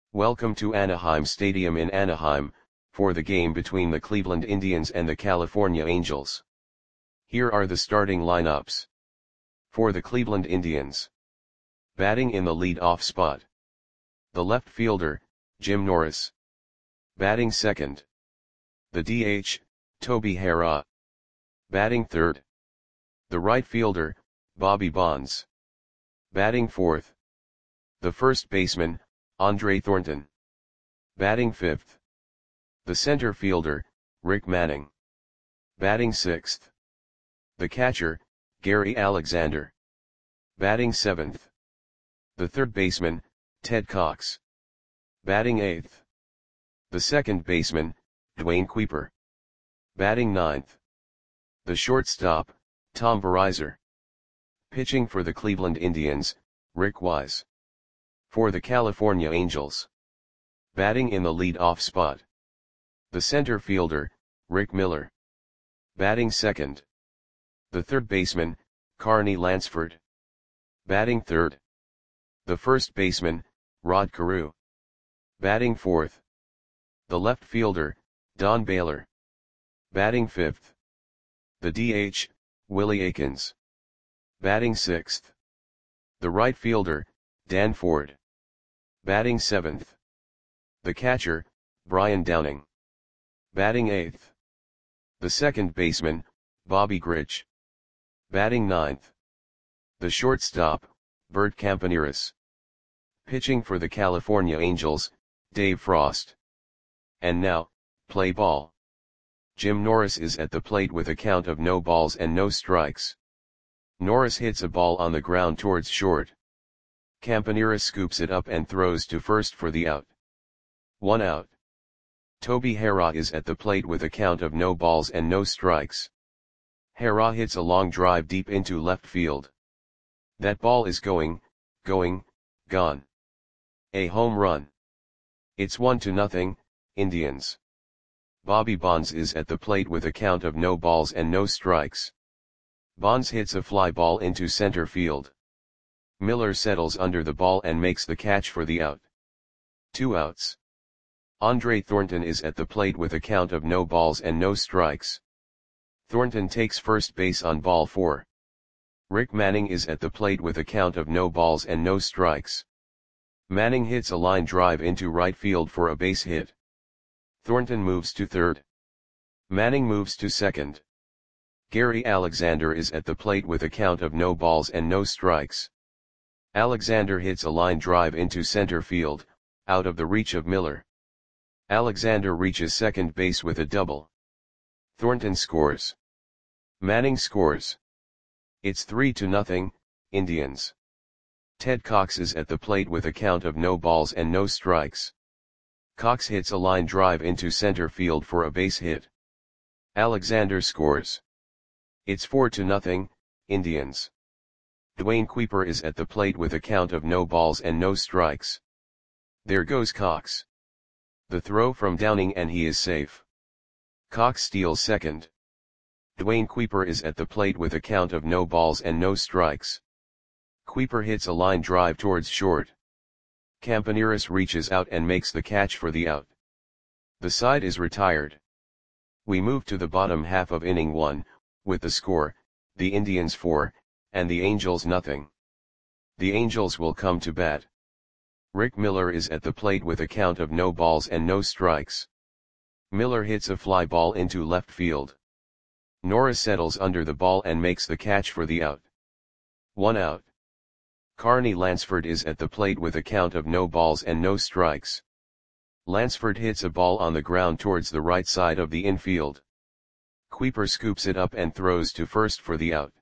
Welcome to Anaheim Stadium in Anaheim, for the game between the Cleveland Indians and the California Angels. Here are the starting lineups. For the Cleveland Indians. Batting in the lead-off spot. The left fielder, Jim Norris. Batting second. The DH, Toby Harrah. Batting third. The right fielder, Bobby Bonds. Batting fourth. The first baseman, Andre Thornton. Batting fifth. The center fielder, Rick Manning. Batting sixth. The catcher, Gary Alexander. Batting seventh. The third baseman, Ted Cox. Batting eighth. The second baseman, Dwayne Kuiper. Batting ninth. The shortstop, Tom Verizar. Pitching for the Cleveland Indians, Rick Wise. For the California Angels. Batting in the lead-off spot. The center fielder, Rick Miller. Batting second. The third baseman, Carney Lansford. Batting third. The first baseman, Rod Carew. Batting fourth. The left fielder, Don Baylor. Batting fifth. The DH, Willie Aikens. Batting sixth. The right fielder, Dan Ford. Batting seventh. The catcher, Brian Downing. Batting eighth. The second baseman, Bobby Grich. Batting ninth. The shortstop, Bert Campaneris. Pitching for the California Angels, Dave Frost. And now, play ball. Jim Norris is at the plate with a count of no balls and no strikes. Norris hits a ball on the ground towards short. Campaneris scoops it up and throws to first for the out. 1 out. Toby Harrah is at the plate with a count of no balls and no strikes. Harrah hits a long drive deep into left field. That ball is gone. A home run. It's 1-0, Indians. Bobby Bonds is at the plate with a count of no balls and no strikes. Bonds hits a fly ball into center field. Miller settles under the ball and makes the catch for the out. 2 outs. Andre Thornton is at the plate with a count of no balls and no strikes. Thornton takes first base on ball 4. Rick Manning is at the plate with a count of no balls and no strikes. Manning hits a line drive into right field for a base hit. Thornton moves to third. Manning moves to second. Gary Alexander is at the plate with a count of no balls and no strikes. Alexander hits a line drive into center field, out of the reach of Miller. Alexander reaches second base with a double. Thornton scores. Manning scores. It's 3-0, Indians. Ted Cox is at the plate with a count of no balls and no strikes. Cox hits a line drive into center field for a base hit. Alexander scores. It's 4-0, Indians. Dwayne Kuiper is at the plate with a count of no balls and no strikes. There goes Cox. The throw from Downing and he is safe. Cox steals second. Dwayne Kuiper is at the plate with a count of no balls and no strikes. Kuiper hits a line drive towards short. Campaneris reaches out and makes the catch for the out. The side is retired. We move to the bottom half of inning 1, with the score, the Indians 4, and the Angels 0. The Angels will come to bat. Rick Miller is at the plate with a count of no balls and no strikes. Miller hits a fly ball into left field. Norris settles under the ball and makes the catch for the out. 1 out. Carney Lansford is at the plate with a count of no balls and no strikes. Lansford hits a ball on the ground towards the right side of the infield. Kuiper scoops it up and throws to first for the out.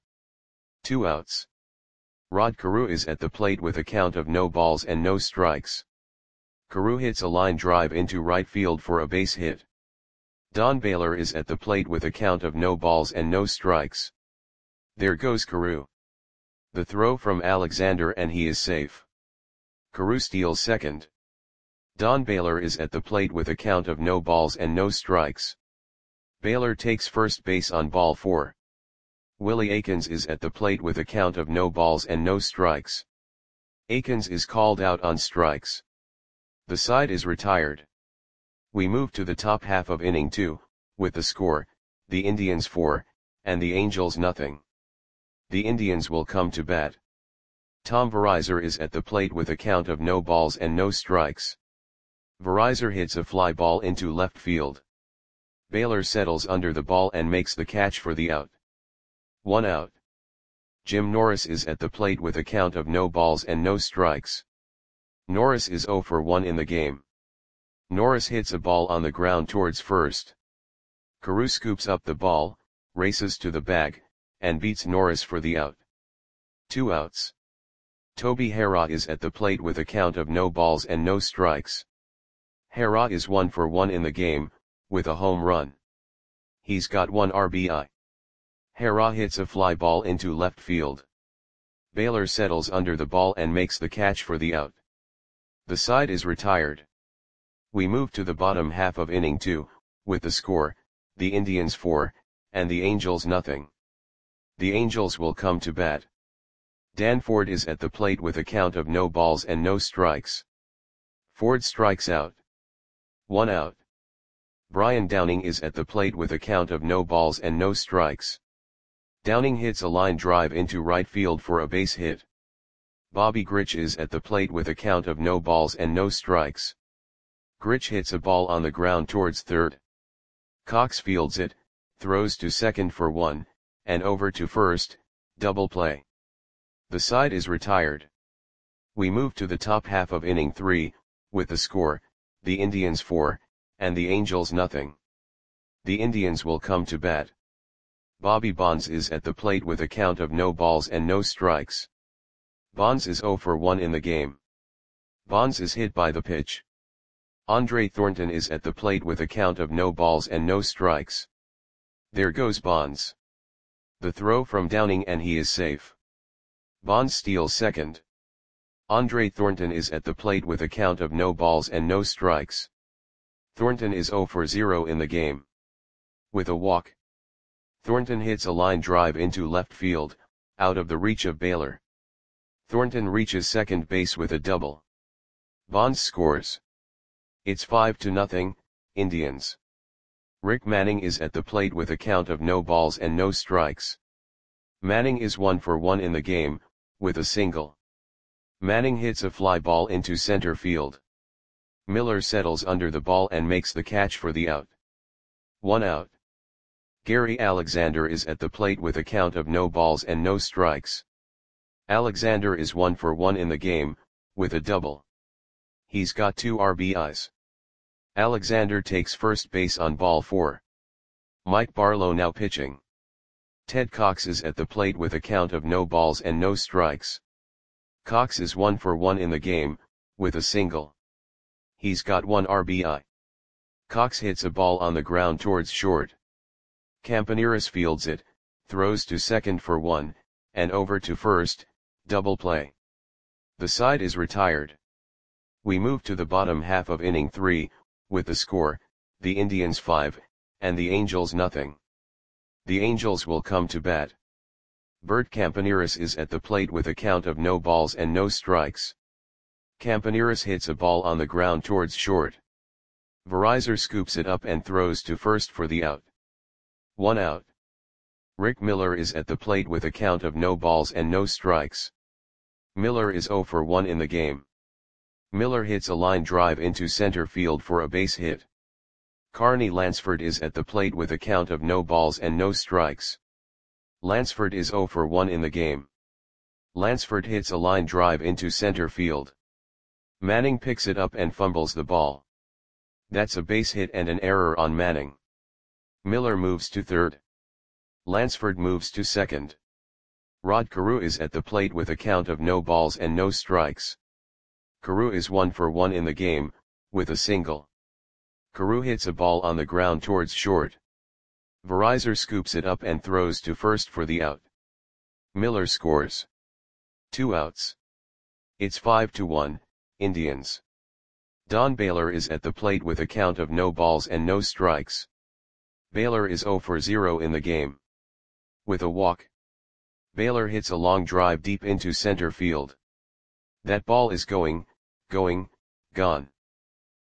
2 outs. Rod Carew is at the plate with a count of no balls and no strikes. Carew hits a line drive into right field for a base hit. Don Baylor is at the plate with a count of no balls and no strikes. There goes Carew. The throw from Alexander and he is safe. Carew steals second. Don Baylor is at the plate with a count of no balls and no strikes. Baylor takes first base on ball 4. Willie Aikens is at the plate with a count of no balls and no strikes. Aikens is called out on strikes. The side is retired. We move to the top half of inning 2, with the score, the Indians 4, and the Angels nothing. The Indians will come to bat. Tom Verizar is at the plate with a count of no balls and no strikes. Verizar hits a fly ball into left field. Baylor settles under the ball and makes the catch for the out. 1 out. Jim Norris is at the plate with a count of no balls and no strikes. Norris is 0 for 1 in the game. Norris hits a ball on the ground towards first. Carew scoops up the ball, races to the bag, and beats Norris for the out. 2 outs. Toby Harrah is at the plate with a count of no balls and no strikes. Harrah is 1 for 1 in the game, with a home run. He's got 1 RBI. Harrah hits a fly ball into left field. Baylor settles under the ball and makes the catch for the out. The side is retired. We move to the bottom half of inning 2, with the score, the Indians 4, and the Angels nothing. The Angels will come to bat. Dan Ford is at the plate with a count of no balls and no strikes. Ford strikes out. 1 out. Brian Downing is at the plate with a count of no balls and no strikes. Downing hits a line drive into right field for a base hit. Bobby Grich is at the plate with a count of no balls and no strikes. Grich hits a ball on the ground towards third. Cox fields it, throws to second for 1, and over to first, double play. The side is retired. We move to the top half of inning 3, with the score, the Indians 4, and the Angels nothing. The Indians will come to bat. Bobby Bonds is at the plate with a count of no balls and no strikes. Bonds is 0 for 1 in the game. Bonds is hit by the pitch. Andre Thornton is at the plate with a count of no balls and no strikes. There goes Bonds. The throw from Downing and he is safe. Bonds steals second. Andre Thornton is at the plate with a count of no balls and no strikes. Thornton is 0 for 0 in the game. With a walk. Thornton hits a line drive into left field, out of the reach of Baylor. Thornton reaches second base with a double. Bonds scores. It's 5-0, Indians. Rick Manning is at the plate with a count of no balls and no strikes. Manning is 1 for 1 in the game, with a single. Manning hits a fly ball into center field. Miller settles under the ball and makes the catch for the out. 1 out. Gary Alexander is at the plate with a count of no balls and no strikes. Alexander is 1 for 1 in the game, with a double. He's got 2 RBIs. Alexander takes first base on ball 4. Mike Barlow now pitching. Ted Cox is at the plate with a count of no balls and no strikes. Cox is 1 for 1 in the game, with a single. He's got 1 RBI. Cox hits a ball on the ground towards short. Campaneris fields it, throws to second for 1, and over to first, double play. The side is retired. We move to the bottom half of inning 3, with the score, the Indians 5, and the Angels nothing. The Angels will come to bat. Bert Campaneris is at the plate with a count of no balls and no strikes. Campaneris hits a ball on the ground towards short. Verizar scoops it up and throws to first for the out. 1 out. Rick Miller is at the plate with a count of no balls and no strikes. Miller is 0 for 1 in the game. Miller hits a line drive into center field for a base hit. Carney Lansford is at the plate with a count of no balls and no strikes. Lansford is 0 for 1 in the game. Lansford hits a line drive into center field. Manning picks it up and fumbles the ball. That's a base hit and an error on Manning. Miller moves to third. Lansford moves to second. Rod Carew is at the plate with a count of no balls and no strikes. Carew is 1 for 1 in the game, with a single. Carew hits a ball on the ground towards short. Verizar scoops it up and throws to first for the out. Miller scores. 2 outs. It's 5-1, Indians. Don Baylor is at the plate with a count of no balls and no strikes. Baylor is 0 for 0 in the game. With a walk. Baylor hits a long drive deep into center field. That ball is gone.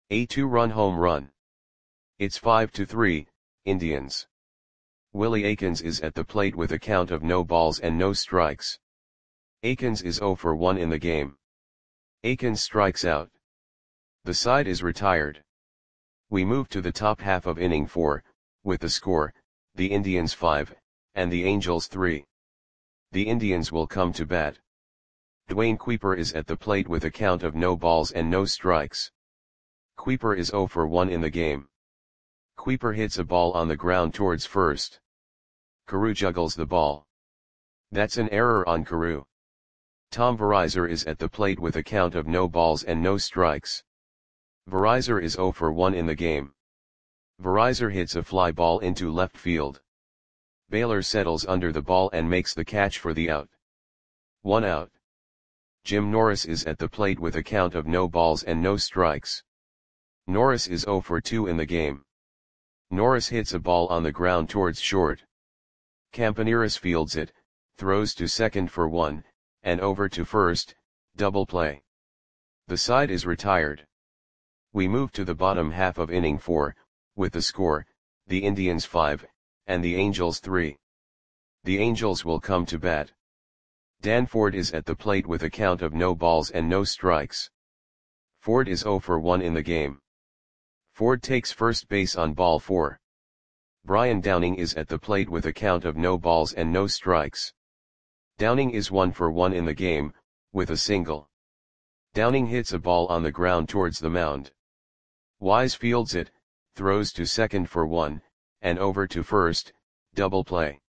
A 2-run home run. It's 5-3, Indians. Willie Aikens is at the plate with a count of no balls and no strikes. Aikens is 0 for 1 in the game. Aikens strikes out. The side is retired. We move to the top half of inning 4, with the score, the Indians 5, and the Angels 3. The Indians will come to bat. Dwayne Kuiper is at the plate with a count of no balls and no strikes. Kuiper is 0 for 1 in the game. Kuiper hits a ball on the ground towards first. Carew juggles the ball. That's an error on Carew. Tom Verizor is at the plate with a count of no balls and no strikes. Verizor is 0 for 1 in the game. Verizor hits a fly ball into left field. Baylor settles under the ball and makes the catch for the out. 1 out. Jim Norris is at the plate with a count of no balls and no strikes. Norris is 0 for 2 in the game. Norris hits a ball on the ground towards short. Campaneris fields it, throws to second for 1, and over to first, double play. The side is retired. We move to the bottom half of inning 4, with the score, the Indians 5, and the Angels 3. The Angels will come to bat. Dan Ford is at the plate with a count of no balls and no strikes. Ford is 0 for 1 in the game. Ford takes first base on ball 4. Brian Downing is at the plate with a count of no balls and no strikes. Downing is 1 for 1 in the game, with a single. Downing hits a ball on the ground towards the mound. Wise fields it, throws to second for 1, and over to first, double play.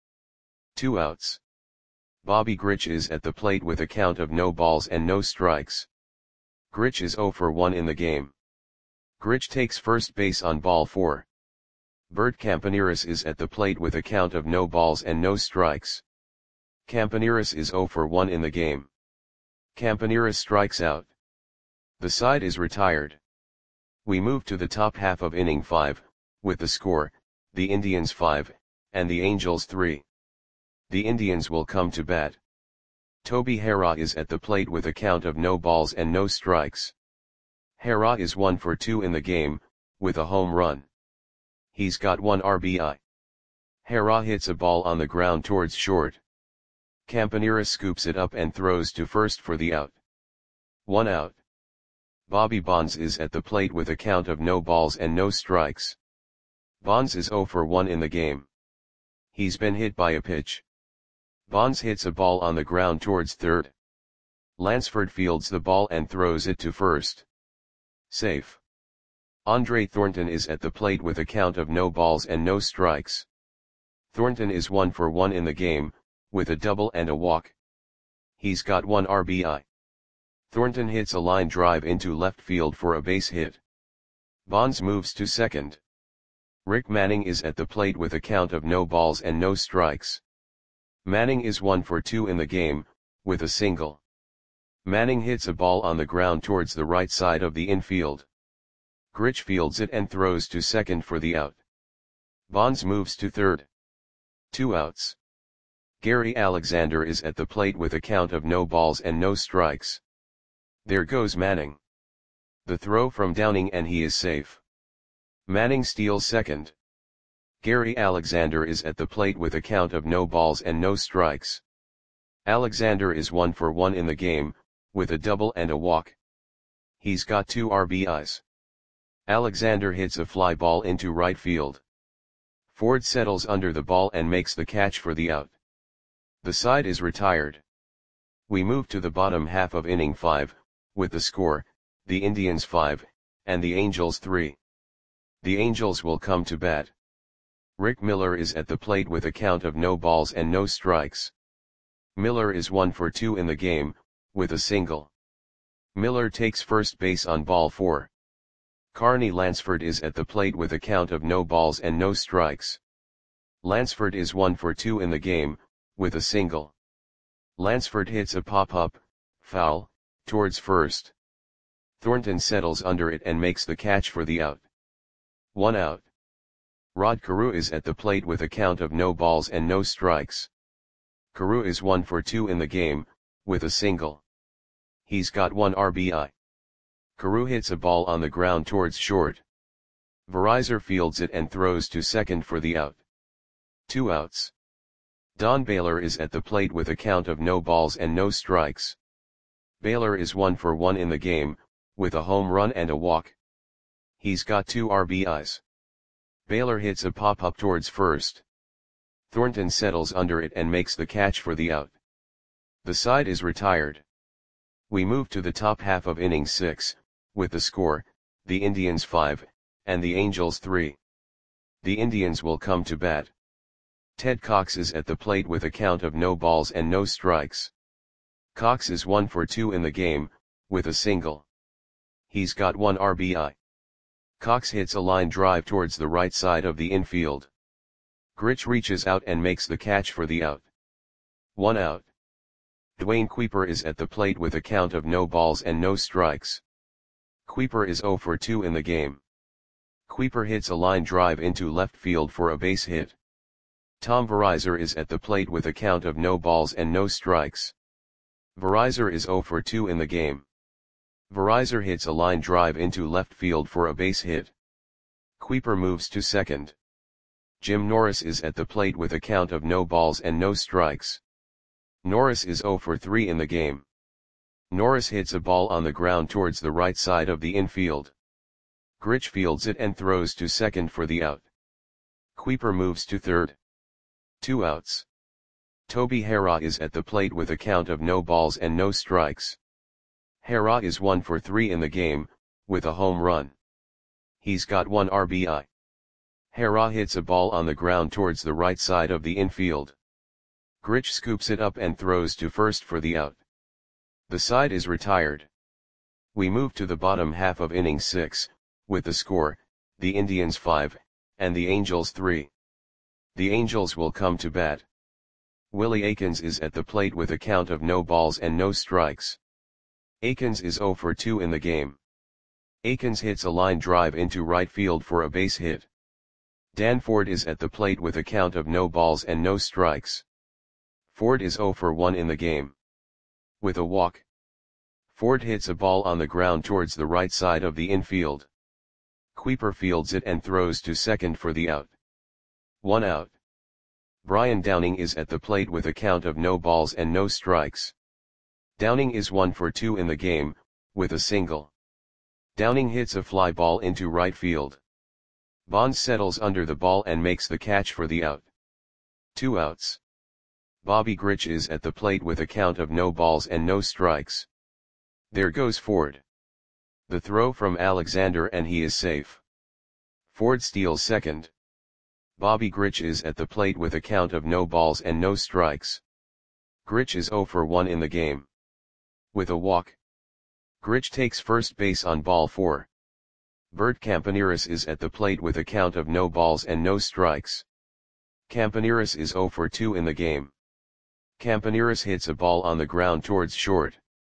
2 outs. Bobby Grich is at the plate with a count of no balls and no strikes. Grich is 0 for 1 in the game. Grich takes first base on ball 4. Bert Campaneris is at the plate with a count of no balls and no strikes. Campaneris is 0 for 1 in the game. Campaneris strikes out. The side is retired. We move to the top half of inning 5, with the score, the Indians 5, and the Angels 3. The Indians will come to bat. Toby Harrah is at the plate with a count of no balls and no strikes. Harrah is 1 for 2 in the game, with a home run. He's got 1 RBI. Harrah hits a ball on the ground towards short. Campaneris scoops it up and throws to first for the out. 1 out. Bobby Bonds is at the plate with a count of no balls and no strikes. Bonds is 0 for 1 in the game. He's been hit by a pitch. Bonds hits a ball on the ground towards third. Lansford fields the ball and throws it to first. Safe. Andre Thornton is at the plate with a count of no balls and no strikes. Thornton is 1 for 1 in the game, with a double and a walk. He's got 1 RBI. Thornton hits a line drive into left field for a base hit. Bonds moves to second. Rick Manning is at the plate with a count of no balls and no strikes. Manning is 1 for 2 in the game, with a single. Manning hits a ball on the ground towards the right side of the infield. Grich fields it and throws to second for the out. Bonds moves to third. 2 outs. Gary Alexander is at the plate with a count of no balls and no strikes. There goes Manning. The throw from Downing and he is safe. Manning steals second. Gary Alexander is at the plate with a count of no balls and no strikes. Alexander is 1 for 1 in the game, with a double and a walk. He's got 2 RBIs. Alexander hits a fly ball into right field. Ford settles under the ball and makes the catch for the out. The side is retired. We move to the bottom half of inning 5, with the score, the Indians 5, and the Angels 3. The Angels will come to bat. Rick Miller is at the plate with a count of no balls and no strikes. Miller is 1 for 2 in the game, with a single. Miller takes first base on ball 4. Carney Lansford is at the plate with a count of no balls and no strikes. Lansford is 1 for 2 in the game, with a single. Lansford hits a pop-up, foul, towards first. Thornton settles under it and makes the catch for the out. 1 out. Rod Carew is at the plate with a count of no balls and no strikes. Carew is 1 for 2 in the game, with a single. He's got 1 RBI. Carew hits a ball on the ground towards short. Verizor fields it and throws to second for the out. 2 outs. Don Baylor is at the plate with a count of no balls and no strikes. Baylor is 1 for 1 in the game, with a home run and a walk. He's got 2 RBIs. Baylor hits a pop-up towards first. Thornton settles under it and makes the catch for the out. The side is retired. We move to the top half of inning 6, with the score, the Indians 5, and the Angels 3. The Indians will come to bat. Ted Cox is at the plate with a count of no balls and no strikes. Cox is 1 for 2 in the game, with a single. He's got 1 RBI. Cox hits a line drive towards the right side of the infield. Grich reaches out and makes the catch for the out. 1 out. Dwayne Kuiper is at the plate with a count of no balls and no strikes. Kuiper is 0 for 2 in the game. Kuiper hits a line drive into left field for a base hit. Tom Verizor is at the plate with a count of no balls and no strikes. Verizor is 0 for 2 in the game. Verizor hits a line drive into left field for a base hit. Kuiper moves to second. Jim Norris is at the plate with a count of no balls and no strikes. Norris is 0 for 3 in the game. Norris hits a ball on the ground towards the right side of the infield. Grich fields it and throws to second for the out. Kuiper moves to third. 2 outs. Toby Harrah is at the plate with a count of no balls and no strikes. Harrah is 1 for 3 in the game, with a home run. He's got 1 RBI. Harrah hits a ball on the ground towards the right side of the infield. Grich scoops it up and throws to first for the out. The side is retired. We move to the bottom half of inning 6, with the score, the Indians 5, and the Angels 3. The Angels will come to bat. Willie Aikens is at the plate with a count of no balls and no strikes. Aikens is 0 for 2 in the game. Aikens hits a line drive into right field for a base hit. Dan Ford is at the plate with a count of no balls and no strikes. Ford is 0 for 1 in the game. With a walk. Ford hits a ball on the ground towards the right side of the infield. Kuiper fields it and throws to second for the out. 1 out. Brian Downing is at the plate with a count of no balls and no strikes. Downing is 1 for 2 in the game, with a single. Downing hits a fly ball into right field. Bonds settles under the ball and makes the catch for the out. 2 outs. Bobby Grich is at the plate with a count of no balls and no strikes. There goes Ford. The throw from Alexander and he is safe. Ford steals second. Bobby Grich is at the plate with a count of no balls and no strikes. Grich is 0 for 1 in the game. With a walk. Grich takes first base on ball 4. Bert Campaneris is at the plate with a count of no balls and no strikes. Campaneris is 0 for 2 in the game. Campaneris hits a ball on the ground towards short.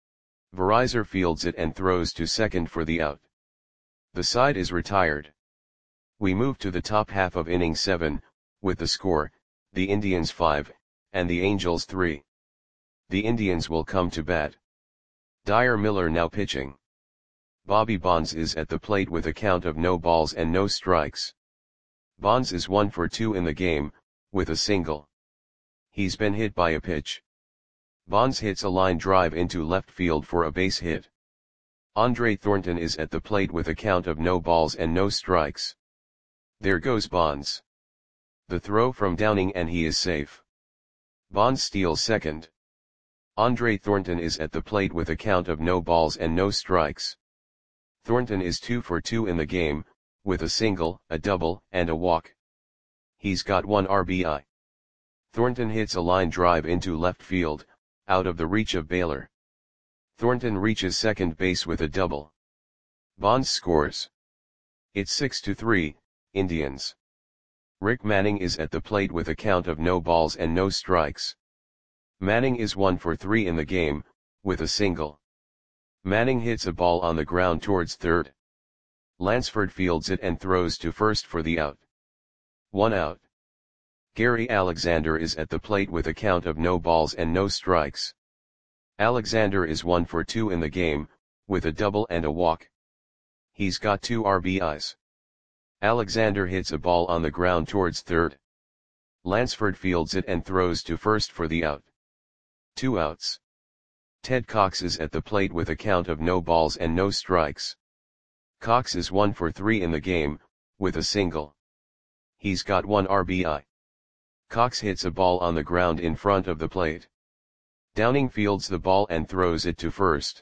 Verizor fields it and throws to second for the out. The side is retired. We move to the top half of inning 7, with the score, the Indians 5, and the Angels 3. The Indians will come to bat. Dyer Miller now pitching. Bobby Bonds is at the plate with a count of no balls and no strikes. Bonds is 1 for 2 in the game, with a single. He's been hit by a pitch. Bonds hits a line drive into left field for a base hit. Andre Thornton is at the plate with a count of no balls and no strikes. There goes Bonds. The throw from Downing and he is safe. Bonds steals second. Andre Thornton is at the plate with a count of no balls and no strikes. Thornton is 2 for 2 in the game, with a single, a double, and a walk. He's got 1 RBI. Thornton hits a line drive into left field, out of the reach of Baylor. Thornton reaches second base with a double. Bonds scores. It's 6-3, Indians. Rick Manning is at the plate with a count of no balls and no strikes. Manning is 1 for 3 in the game, with a single. Manning hits a ball on the ground towards third. Lansford fields it and throws to first for the out. 1 out. Gary Alexander is at the plate with a count of no balls and no strikes. Alexander is 1 for 2 in the game, with a double and a walk. He's got 2 RBIs. Alexander hits a ball on the ground towards third. Lansford fields it and throws to first for the out. 2 outs. Ted Cox is at the plate with a count of no balls and no strikes. Cox is 1 for 3 in the game, with a single. He's got 1 RBI. Cox hits a ball on the ground in front of the plate. Downing fields the ball and throws it to first.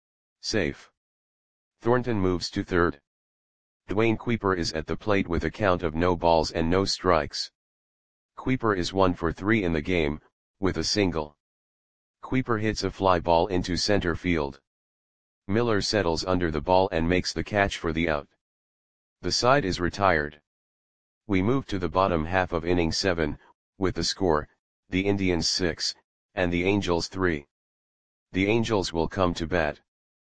Safe. Thornton moves to third. Dwayne Kuiper is at the plate with a count of no balls and no strikes. Kuiper is 1 for 3 in the game, with a single. Kuiper hits a fly ball into center field. Miller settles under the ball and makes the catch for the out. The side is retired. We move to the bottom half of inning 7, with the score, the Indians 6, and the Angels 3. The Angels will come to bat.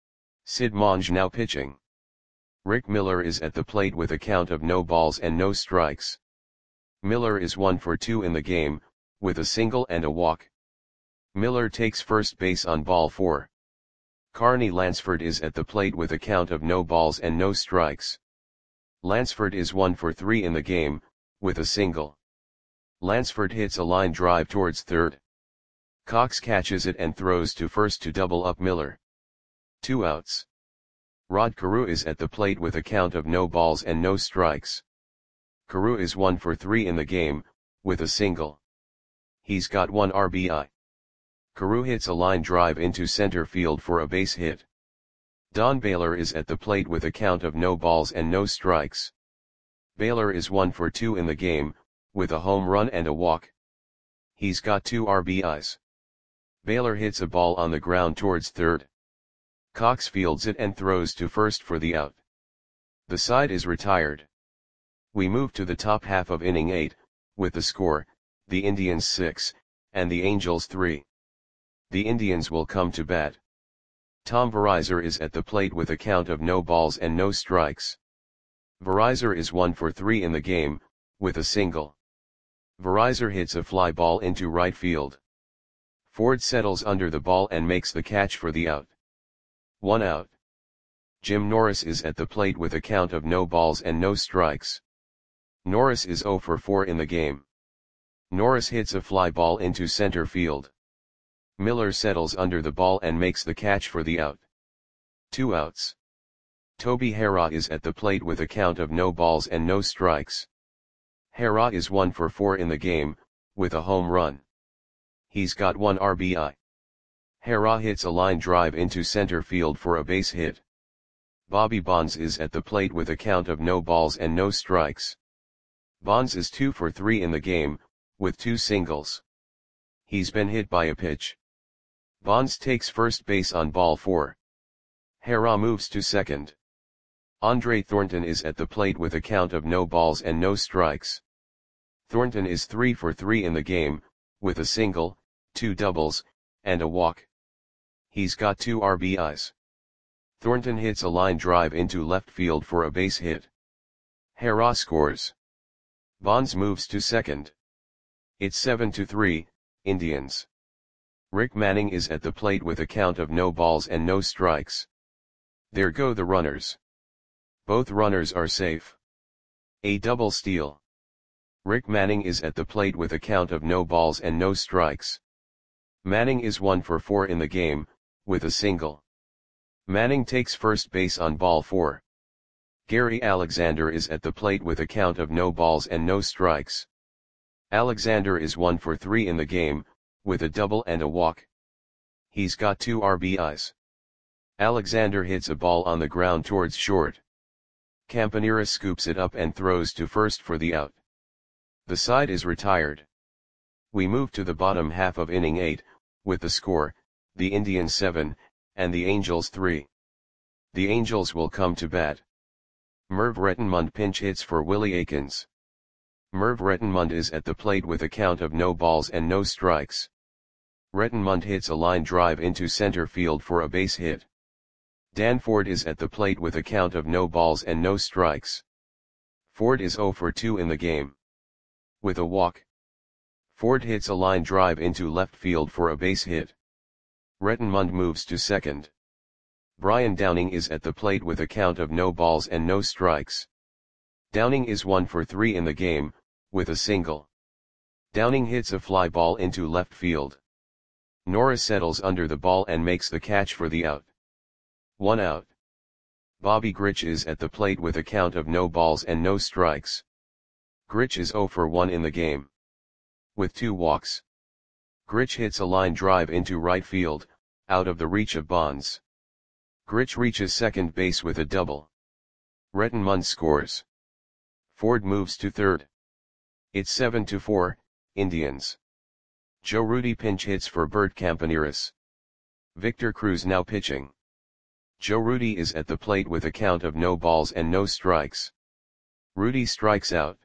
Sid Monge now pitching. Rick Miller is at the plate with a count of no balls and no strikes. Miller is 1 for 2 in the game, with a single and a walk. Miller takes first base on ball 4. Carney Lansford is at the plate with a count of no balls and no strikes. Lansford is 1 for 3 in the game, with a single. Lansford hits a line drive towards third. Cox catches it and throws to first to double up Miller. 2 outs. Rod Carew is at the plate with a count of no balls and no strikes. Carew is 1 for 3 in the game, with a single. He's got 1 RBI. Carew hits a line drive into center field for a base hit. Don Baylor is at the plate with a count of no balls and no strikes. Baylor is 1 for 2 in the game, with a home run and a walk. He's got 2 RBIs. Baylor hits a ball on the ground towards third. Cox fields it and throws to first for the out. The side is retired. We move to the top half of inning 8, with the score, the Indians 6, and the Angels 3. The Indians will come to bat. Tom Verizar is at the plate with a count of no balls and no strikes. Verizar is 1 for 3 in the game, with a single. Verizar hits a fly ball into right field. Ford settles under the ball and makes the catch for the out. 1 out. Jim Norris is at the plate with a count of no balls and no strikes. Norris is 0 for 4 in the game. Norris hits a fly ball into center field. Miller settles under the ball and makes the catch for the out. 2 outs. Toby Harrah is at the plate with a count of no balls and no strikes. Harrah is 1 for 4 in the game, with a home run. He's got 1 RBI. Harrah hits a line drive into center field for a base hit. Bobby Bonds is at the plate with a count of no balls and no strikes. Bonds is 2 for 3 in the game, with 2 singles. He's been hit by a pitch. Bonds takes first base on ball 4. Harrah moves to second. Andre Thornton is at the plate with a count of no balls and no strikes. Thornton is 3 for 3 in the game, with a single, 2 doubles, and a walk. He's got 2 RBIs. Thornton hits a line drive into left field for a base hit. Harrah scores. Bonds moves to second. It's 7-3, Indians. Rick Manning is at the plate with a count of no balls and no strikes. There go the runners. Both runners are safe. A double steal. Rick Manning is at the plate with a count of no balls and no strikes. Manning is 1 for 4 in the game, with a single. Manning takes first base on ball 4. Gary Alexander is at the plate with a count of no balls and no strikes. Alexander is 1 for 3 in the game, with a double and a walk. He's got 2 RBIs. Alexander hits a ball on the ground towards short. Campanera scoops it up and throws to first for the out. The side is retired. We move to the bottom half of inning 8, with the score, the Indians 7, and the Angels 3. The Angels will come to bat. Merv Rettenmund pinch hits for Willie Aikens. Merv Rettenmund is at the plate with a count of no balls and no strikes. Rettenmund hits a line drive into center field for a base hit. Dan Ford is at the plate with a count of no balls and no strikes. Ford is 0 for 2 in the game. With a walk. Ford hits a line drive into left field for a base hit. Rettenmund moves to second. Brian Downing is at the plate with a count of no balls and no strikes. Downing is 1 for 3 in the game, with a single. Downing hits a fly ball into left field. Norris settles under the ball and makes the catch for the out. 1 out. Bobby Grich is at the plate with a count of no balls and no strikes. Grich is 0 for 1 in the game, with 2 walks. Grich hits a line drive into right field, out of the reach of Bonds. Grich reaches second base with a double. Rettenmund scores. Ford moves to third. It's 7-4, Indians. Joe Rudi pinch hits for Bert Campaneris. Victor Cruz now pitching. Joe Rudi is at the plate with a count of no balls and no strikes. Rudi strikes out.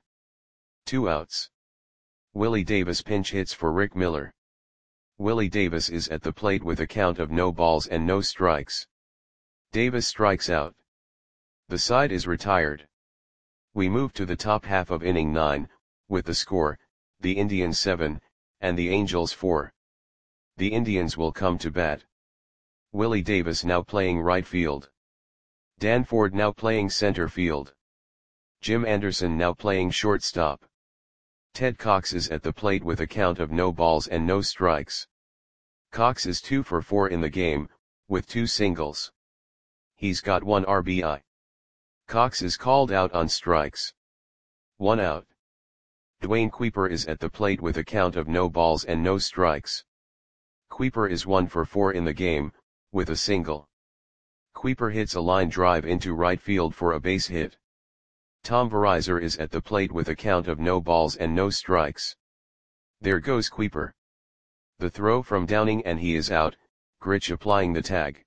2 outs. Willie Davis pinch hits for Rick Miller. Willie Davis is at the plate with a count of no balls and no strikes. Davis strikes out. The side is retired. We move to the top half of inning 9, with the score, the Indians 7, and the Angels 4. The Indians will come to bat. Willie Davis now playing right field. Dan Ford now playing center field. Jim Anderson now playing shortstop. Ted Cox is at the plate with a count of no balls and no strikes. Cox is 2 for 4 in the game, with 2 singles. He's got 1 RBI. Cox is called out on strikes. 1 out. Dwayne Kuiper is at the plate with a count of no balls and no strikes. Kuiper is 1 for 4 in the game, with a single. Kuiper hits a line drive into right field for a base hit. Tom Verizor is at the plate with a count of no balls and no strikes. There goes Kuiper. The throw from Downing and he is out, Grich applying the tag.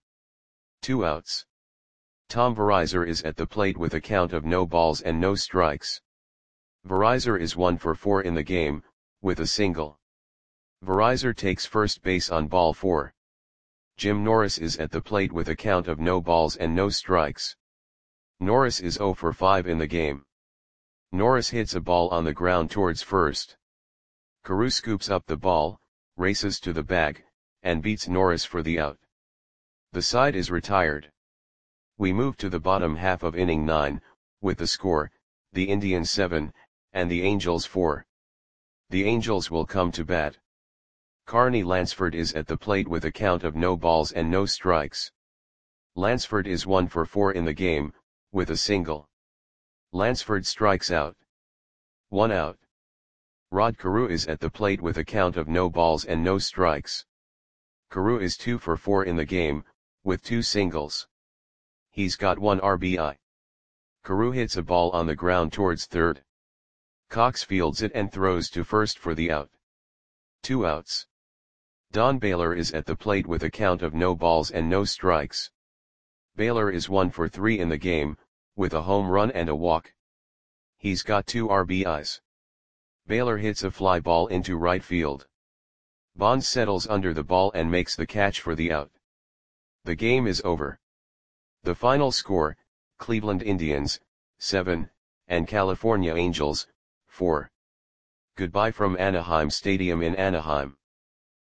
2 outs. Tom Verizor is at the plate with a count of no balls and no strikes. Verizor is 1 for 4 in the game, with a single. Verizor takes first base on ball 4. Jim Norris is at the plate with a count of no balls and no strikes. Norris is 0 for 5 in the game. Norris hits a ball on the ground towards first. Carew scoops up the ball, races to the bag, and beats Norris for the out. The side is retired. We move to the bottom half of inning 9, with the score, the Indians 7, and the Angels 4. The Angels will come to bat. Carney Lansford is at the plate with a count of no balls and no strikes. Lansford is 1 for 4 in the game, with a single. Lansford strikes out. 1 out. Rod Carew is at the plate with a count of no balls and no strikes. Carew is 2 for 4 in the game, with 2 singles. He's got 1 RBI. Carew hits a ball on the ground towards third. Cox fields it and throws to first for the out. 2 outs. Don Baylor is at the plate with a count of no balls and no strikes. Baylor is 1 for 3 in the game, with a home run and a walk. He's got 2 RBIs. Baylor hits a fly ball into right field. Bonds settles under the ball and makes the catch for the out. The game is over. The final score, Cleveland Indians, 7, and California Angels, 4. Goodbye from Anaheim Stadium in Anaheim.